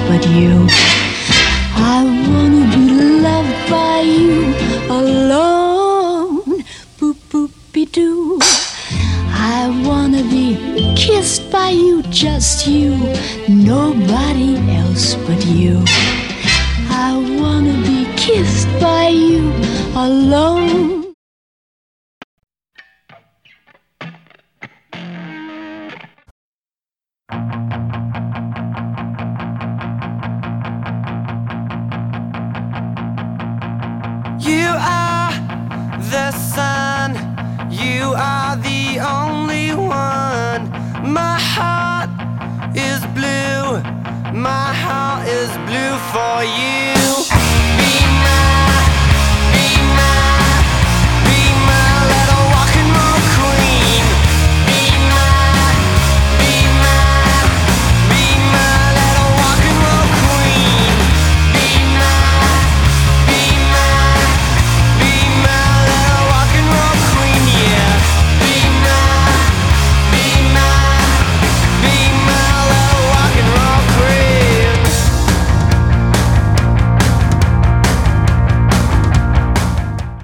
but you. I wanna be loved by you alone. Boop boop be doo. I wanna be kissed by you, just you, nobody else but you. I wanna be kissed by you alone. You are the sun, you are the only one. My heart is blue, my heart is blue for you.